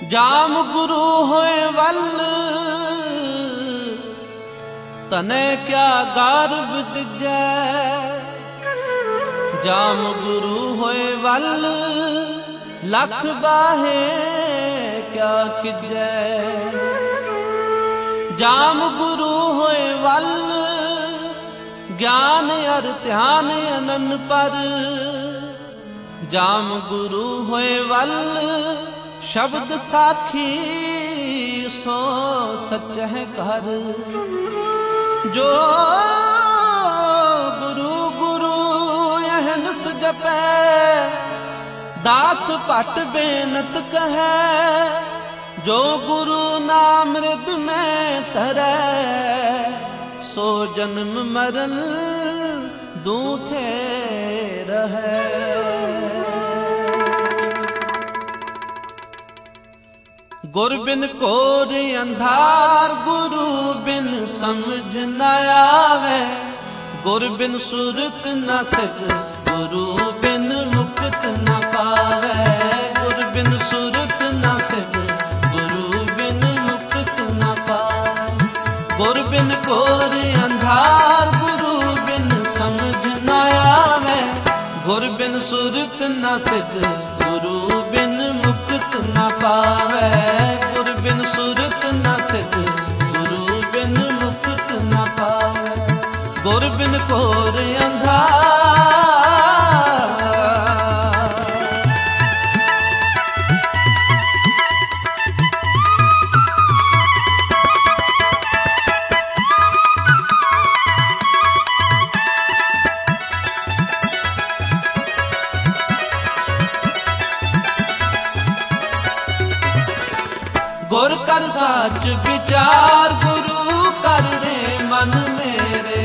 जाम गुरु होए वल तने क्या गारब दिजै। जाम गुरु होए वल लख बाहे क्या किजै। जाम गुरु होए वल ज्ञान अर ध्यान अनन पर। जाम गुरु होए वल शब्द साखी सो सच है घर। जो गुरु गुरु एहनस जपै दास पट बेनत कहे। जो गुरु नाम मृद में धरै सो जन्म मरण दूठे रहे। गुर बिन कोर अंधार गुरु बिन समझ न आवे। गुर बिन सुरत न सिद्ध गुरु बिन मुक्त न पावे। गुर बिन सुरत न सिद्ध गुरु बिन मुक्त न पावे। गुर बिन कोर अंधार गुरु बिन समझ न आवे। गुर बिन सुरत न सिद्ध गुरु बिन मुक्त न पावे। गुर बिन सुरत न सिद्ध गुरु बिन मुक्त न पावे। गुर बिन घोर अंधार। गुर कर साच विचार गुरु कर रे मन मेरे।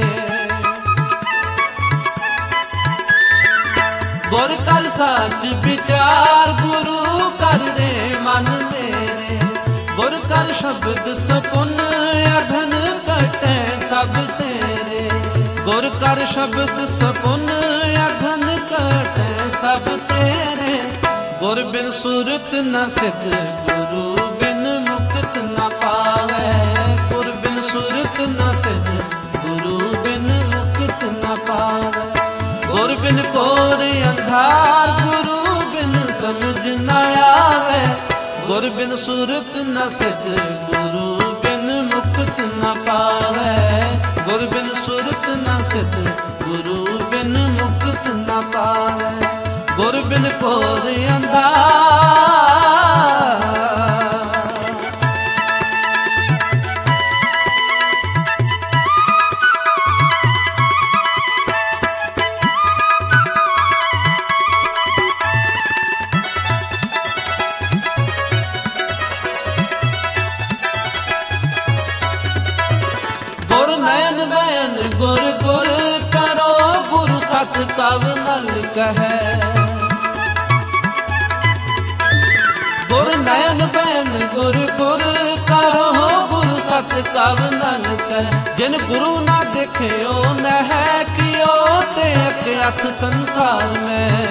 गुर कर साच विचार गुरु कर रे मन मेरे। गुर कर शब्द सपुन अघन कटे सब तेरे। गुर कर शब्द सपुन अघन कटे सब तेरे। गुर बिन सुरत न सिद्ध गुरु गुर बिन सुरत न सिद्ध गुरु बिन मुक्त न पावे। गुर बिन घोर अंधार गुरु बिन समझ न आवे। गुर बिन सुरत न सिद्ध गुरु बिन मुक्त न पावे। गुर बिन सुरत न सिद्ध गुरु बिन मुक्त न पावे। गुर बिन घोर अंधार। गुर गुर करो गुरु सत तव नल कहे। गुर नयन बैन गुर गुर करो गुरु सत तव नल कहे। जिन गुरु ना देखियो नह कियो ते अख संसार में।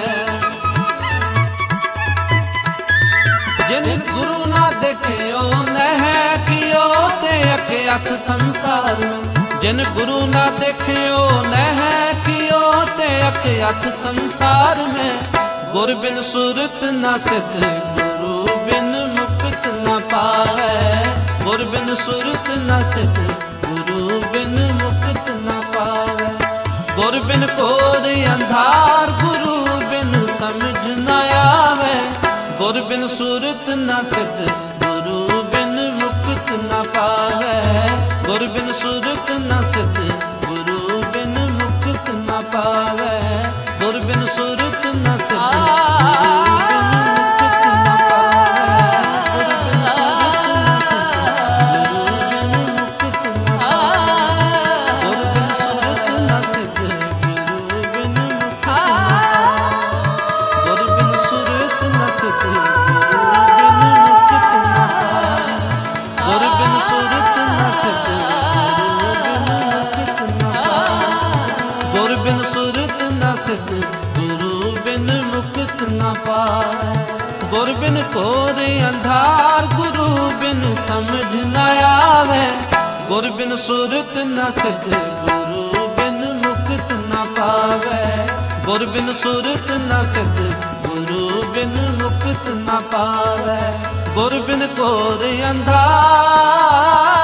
जिन गुरु ना देखियो नह कियो ते अख संसार में। जिन गुरु ना देखियो नह कियो ते अख संसार में। गुर बिन सुरत न सिद्ध गुरु बिन मुक्त न पावे। गुर बिन सुरत न सिद्ध गुरु बिन मुक्त न पावे। गुर बिन घोर अंधार गुरु बिन समझ न आवे। गुर बिन सुरत न सिद्ध गुरु बिन मुक्त न पावे। गुर बिन सुरत न सिद्ध गुरु बिन मुक्त न पावे। गुर बिन सुरत न सिद्ध गुरु बिन मुक्त न पावे। गुर बिन सुरत न सिद्ध गुरु बिन मुक्त न पावे। गुर बिन सुरत न सिद्ध गुरु बिन मुक्त न पावे। गुर बिन सुरत न सिद्ध गुरु बिन मुक्त न पावे। गुर बिन सुरत न सिद्ध गुरु बिन सुरत न सिद्ध गुरु बिन मुक्त न पावे। गुर बिन घोर अंधार, गुरु बिन समझ न आवे। गुर बिन सुरत न सिद्ध, गुरु बिन मुक्त न पावे। गुर बिन सुरत न सिद्ध, गुरु बिन मुक्त न पावे। गुर बिन घोर अंधार,